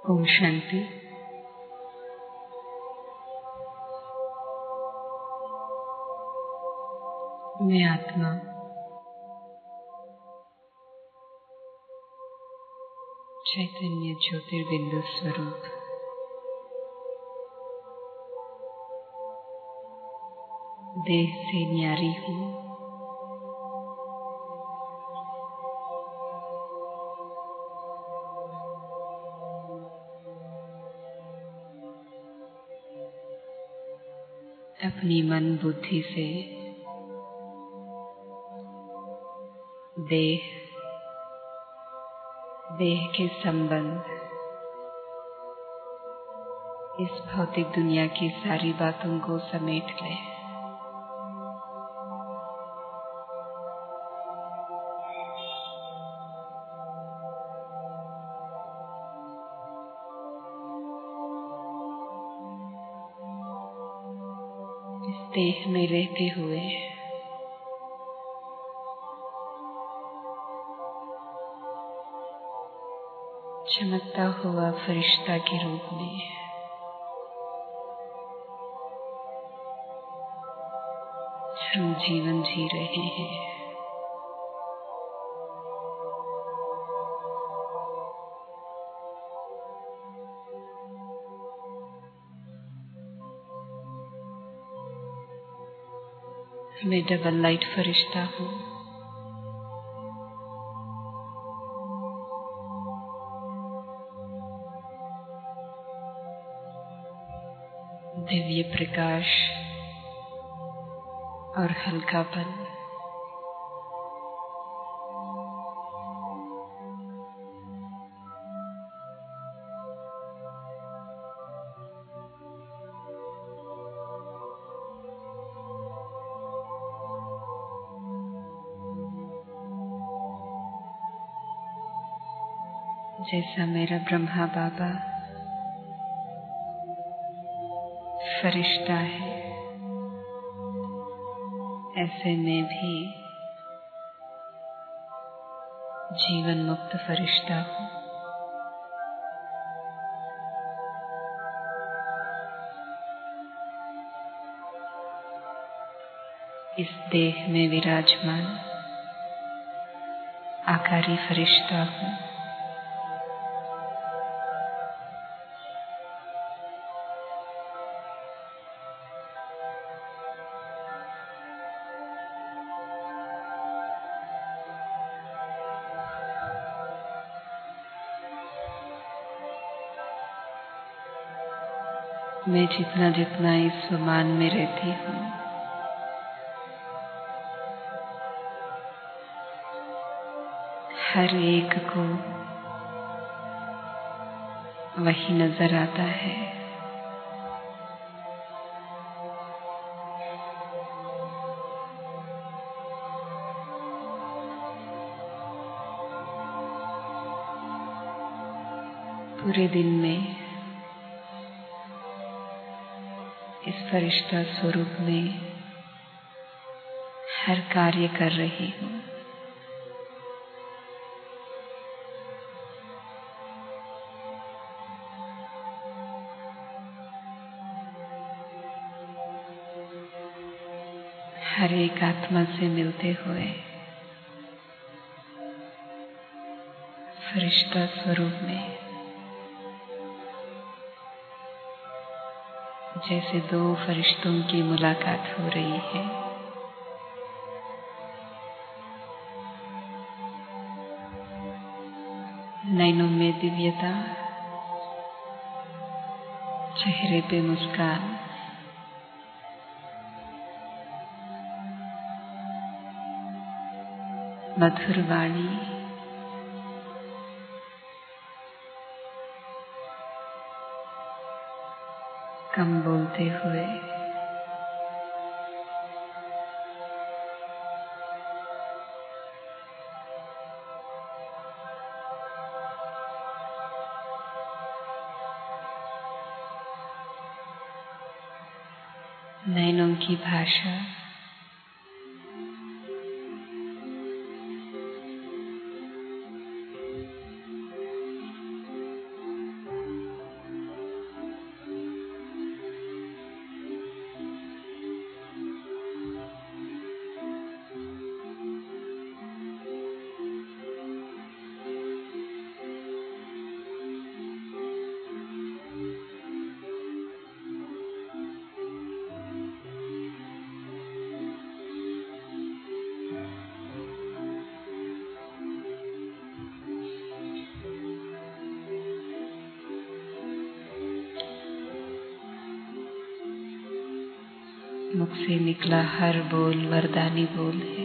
ओम शांति। मैं आत्मा चैतन्य ज्योतिर्बिंदु स्वरूप देह से न्यारी हूँ। अपनी मन बुद्धि से देह के संबंध, इस भौतिक दुनिया की सारी बातों को समेट ले। इस देह में रहते हुए चमकता हुआ फरिश्ता के रूप में हम जीवन जी रहे हैं। मैं डबल लाइट फरिश्ता हूँ। दिव्य प्रकाश और हल्कापन, जैसा मेरा ब्रह्मा बाबा फरिश्ता है, ऐसे मैं भी जीवन मुक्त फरिश्ता हूँ। इस देह में विराजमान आकारी फरिश्ता हूँ। मैं जितना जितना इस स्वमान में रहती हूँ, हर एक को वही नजर आता है। पूरे दिन में इस फरिश्ता स्वरूप में हर कार्य कर रही हूँ। हर एक आत्मा से मिलते हुए फरिश्ता स्वरूप में जैसे दो फरिश्तों की मुलाकात हो रही है। नैनों में दिव्यता, चेहरे पे मुस्कान, मधुर वाणी, कम बोलते हुए नैनों की भाषा, मुख से निकला हर बोल वरदानी बोल है।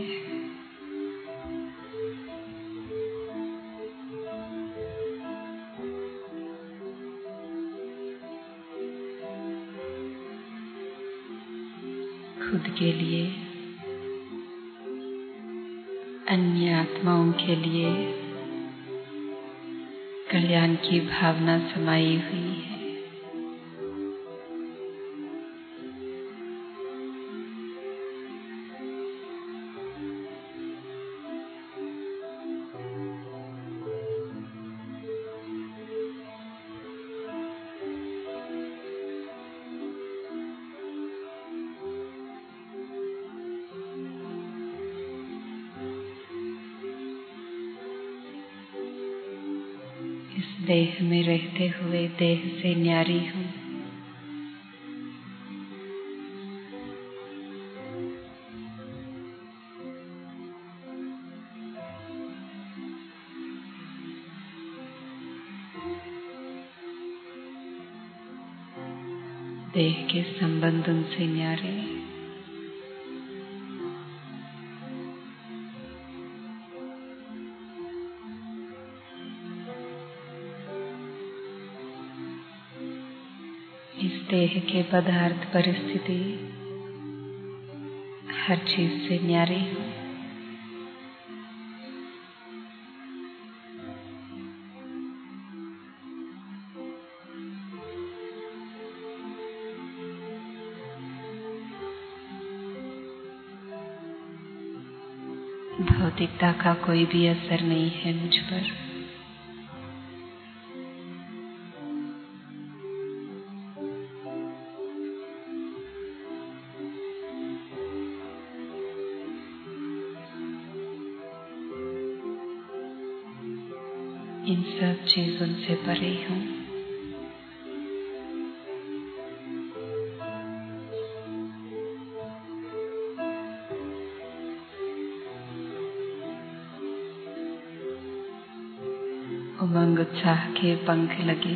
खुद के लिए, अन्य आत्माओं के लिए कल्याण की भावना समाई हुई है। इस देह में रहते हुए देह से न्यारी हूँ। देह के संबंध उनसे न्यारे। इस देह के पदार्थ परिस्थिति हर चीज से न्यारी हूँ। भौतिकता का कोई भी असर नहीं है मुझ पर। इन सब चीजों से परे हूँ। उमंग उत्साह के पंख लगे।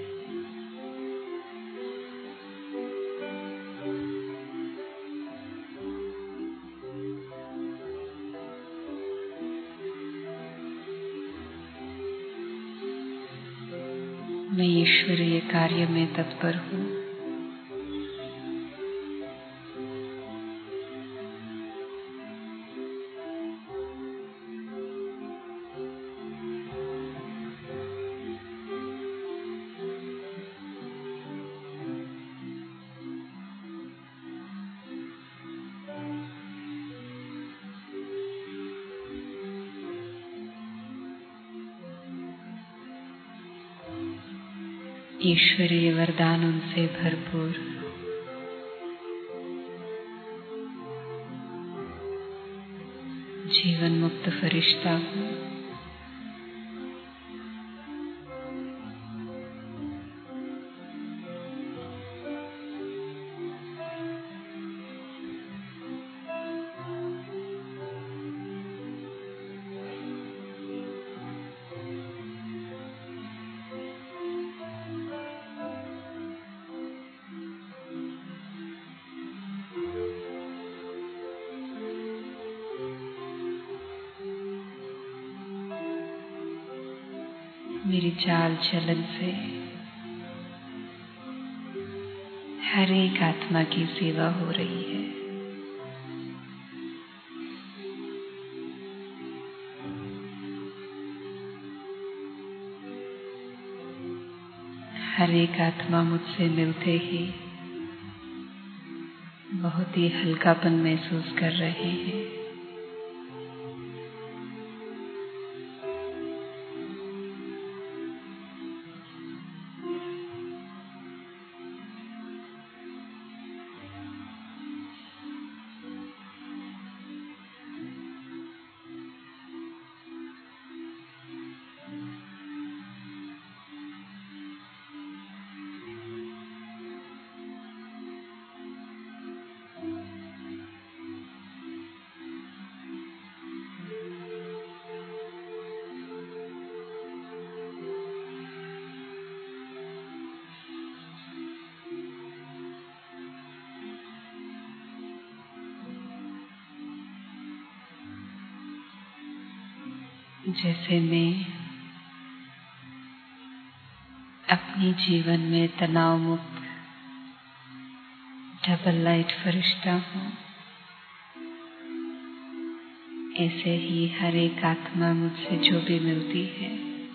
मैं ईश्वरीय कार्य में तत्पर हूँ। ईश्वरीय वरदान उनसे भरपूर। जीवन मुक्त फरिश्ता हूँ। मेरी चाल चलन से हर एक आत्मा की सेवा हो रही है। हर एक आत्मा मुझसे मिलते ही बहुत ही हल्कापन महसूस कर रहे हैं। जैसे मैं अपने जीवन में तनाव मुक्त डबल लाइट फरिश्ता हूँ, ऐसे ही हर एक आत्मा मुझसे जो भी मिलती है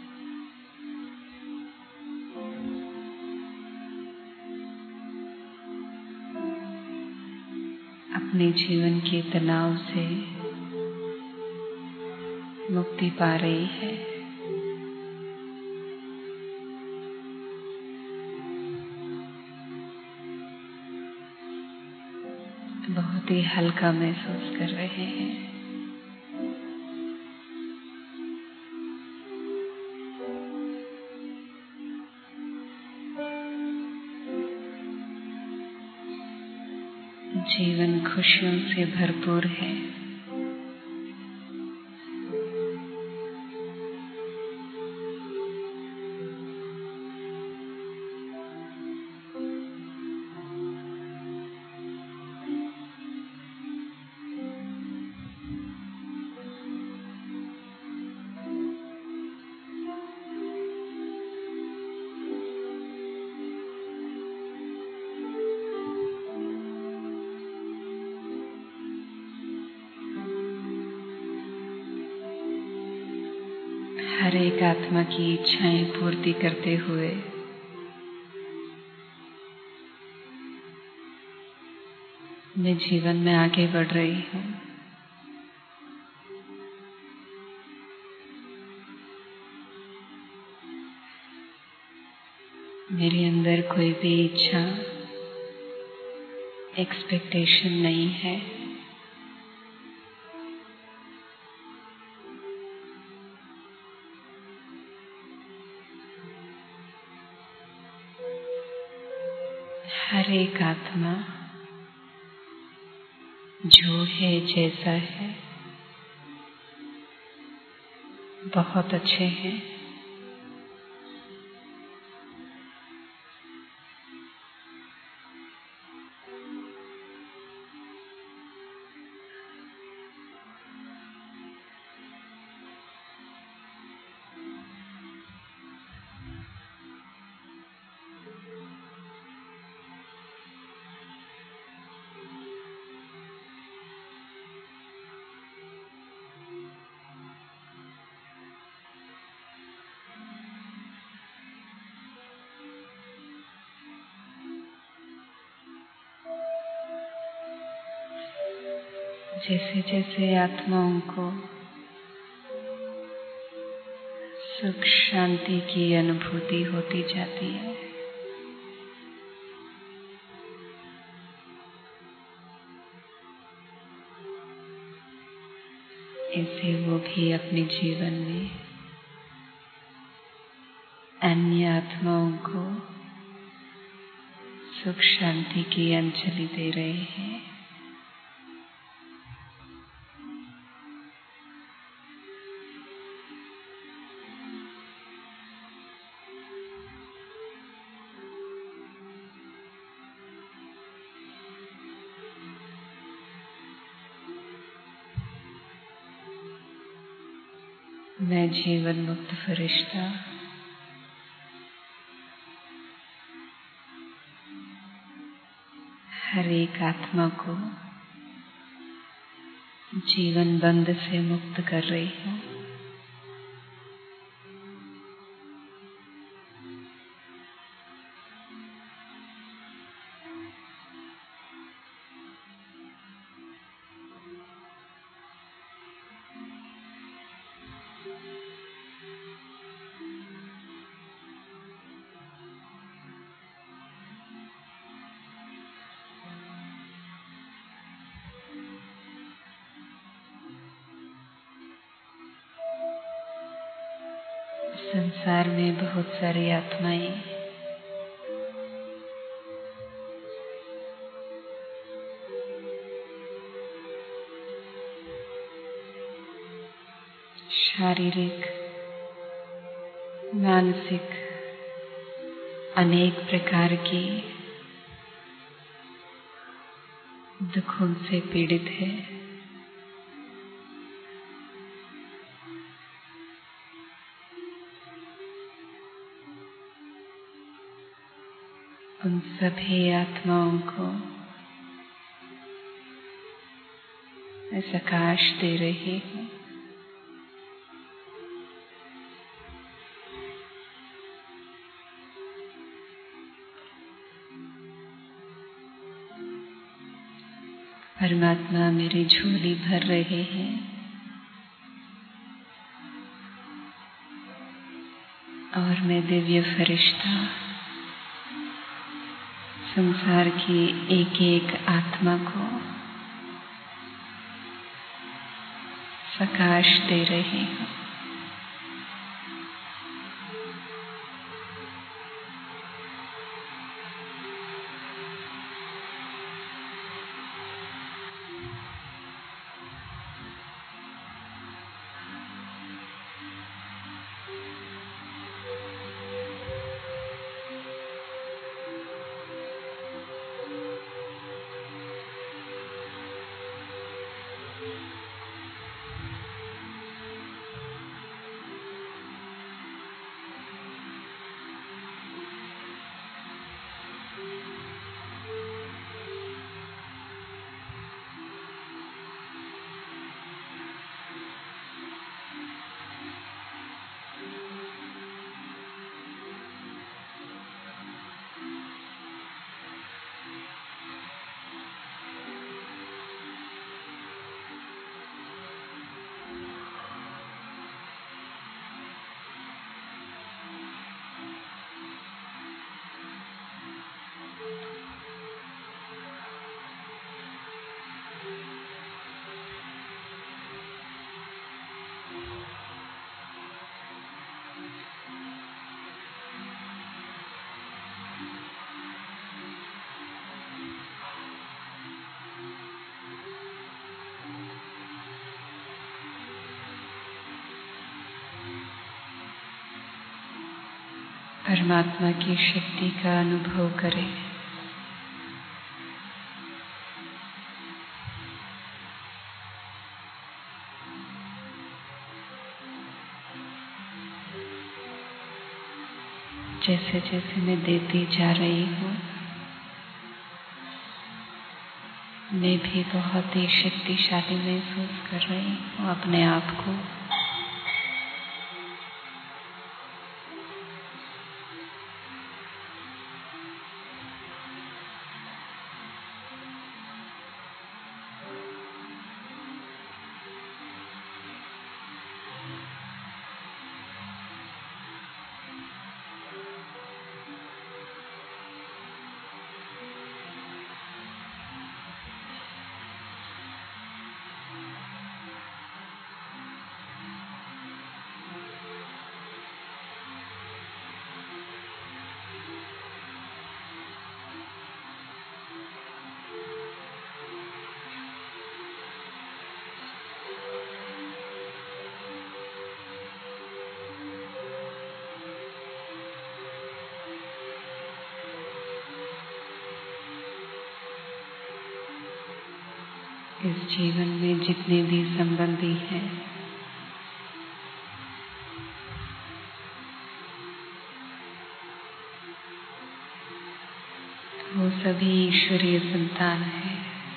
अपने जीवन के तनाव से मुक्ति पा रही है। बहुत ही हल्का महसूस कर रहे हैं। जीवन खुशियों से भरपूर है। हर एक आत्मा की इच्छाएं पूर्ति करते हुए मैं जीवन में आगे बढ़ रही हूँ। मेरे अंदर कोई भी इच्छा, एक्सपेक्टेशन नहीं है। हर एक आत्मा जो है जैसा है बहुत अच्छे हैं। जैसे जैसे आत्माओं को सुख शांति की अनुभूति होती जाती है, ऐसे वो भी अपने जीवन में अन्य आत्माओं को सुख शांति की अंजलि दे रहे हैं। मैं जीवन मुक्त फरिश्ता हर एक आत्मा को जीवन बंध से मुक्त कर रही हूँ। संसार में बहुत सारी आत्माएं शारीरिक, मानसिक अनेक प्रकार की दुखों से पीड़ित है। उन सभी आत्माओं को मैं प्रकाश दे रही हूँ। परमात्मा मेरी झोली भर रहे हैं और मैं दिव्य फरिश्ता संसार की एक एक आत्मा को प्रकाश दे रही हूँ। परमात्मा की शक्ति का अनुभव करें। जैसे जैसे मैं देती जा रही हूँ, मैं भी बहुत ही शक्तिशाली महसूस कर रही हूँ अपने आप को। इस जीवन में जितने भी संबंधी हैं, वो सभी ईश्वरीय संतान हैं।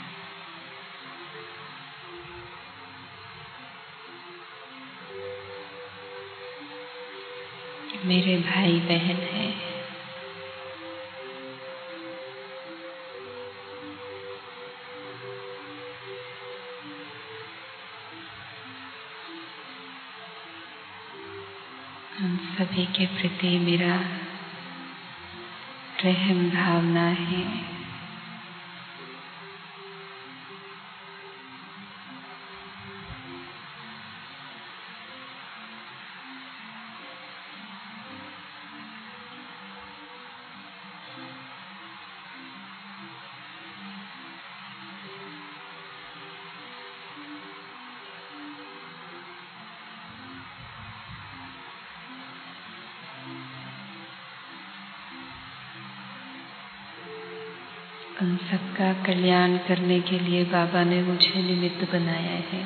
मेरे भाई बहन हैं। उन सभी के प्रति मेरा रहम भावना है। उन सबका कल्याण करने के लिए बाबा ने मुझे निमित्त बनाया है।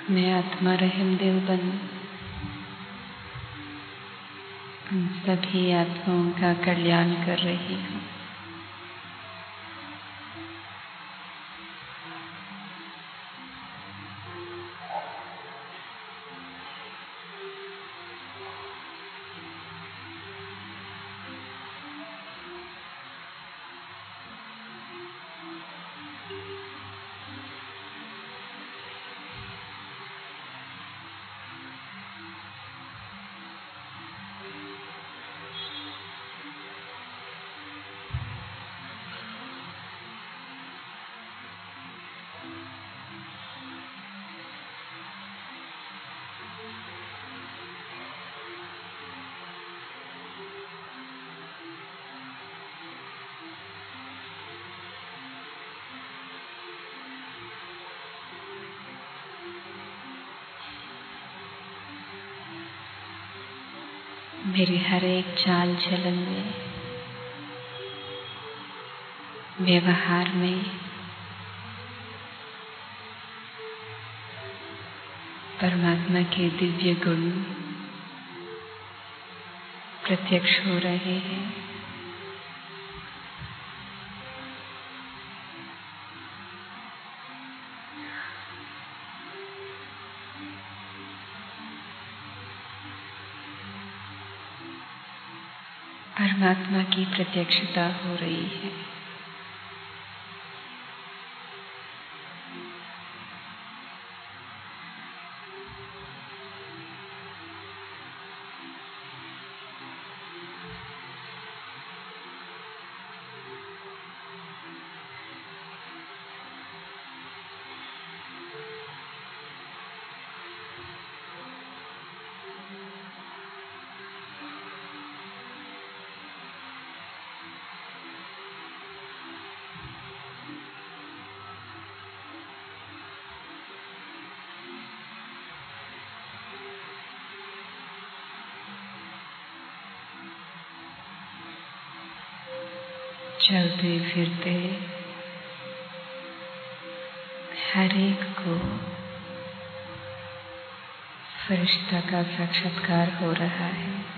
मैं आत्मा रहीम देवबंद उन सभी आत्माओं का कल्याण कर रही हूँ। मेरी हर एक चाल चलन में, व्यवहार में परमात्मा के दिव्य गुण प्रत्यक्ष हो रहे हैं। परमात्मा की प्रत्यक्षता हो रही है। चलते फिरते हर एक को फरिश्ता का साक्षात्कार हो रहा है।